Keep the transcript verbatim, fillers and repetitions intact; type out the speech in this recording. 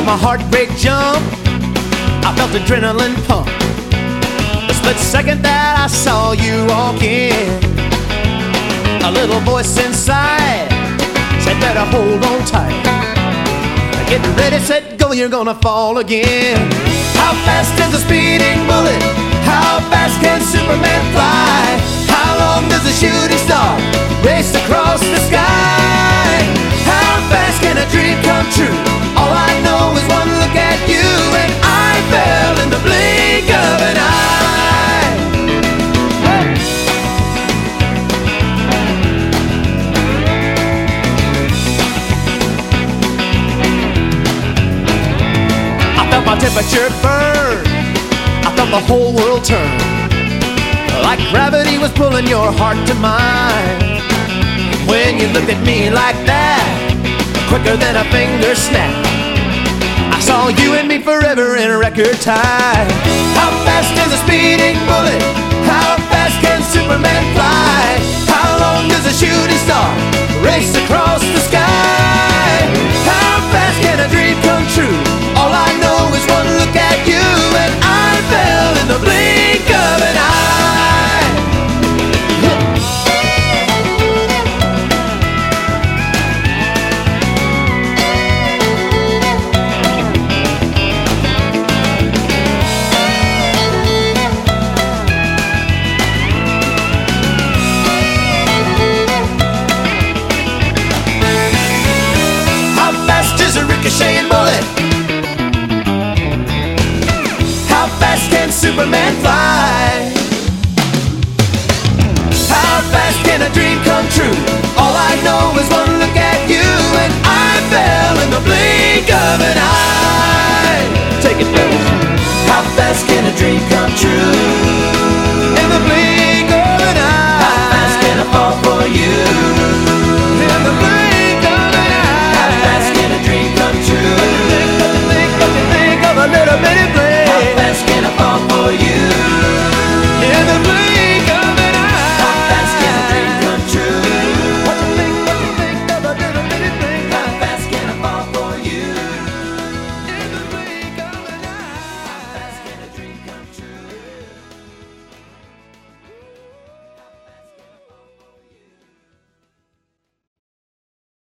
my heart rate jump, I felt adrenaline pump. The split second that I saw you walk in, a little voice inside said better hold on tight. Get ready, set, go, you're gonna fall again. How fast is a speeding bullet? How fast can Superman fly? How long does a shooting star race across the sky? How fast can a dream come true? All I know is one look at you, and I fell in the blink of an eye. I felt my temperature burn, I felt the whole world turn, like gravity was pulling your heart to mine. When you looked at me like that, quicker than a finger snap, I saw you and me forever in record time. How fast is a speeding bullet? How fast can Superman fly? How long does a shooting star race across the sky? How fast can a dream come true? All I know is one look at you, and I fell in the blink of an eye. Ricocheting bullet. How fast can Superman fly? How fast can a dream come true? All I know is one look at you, and I fell in the blink of an eye.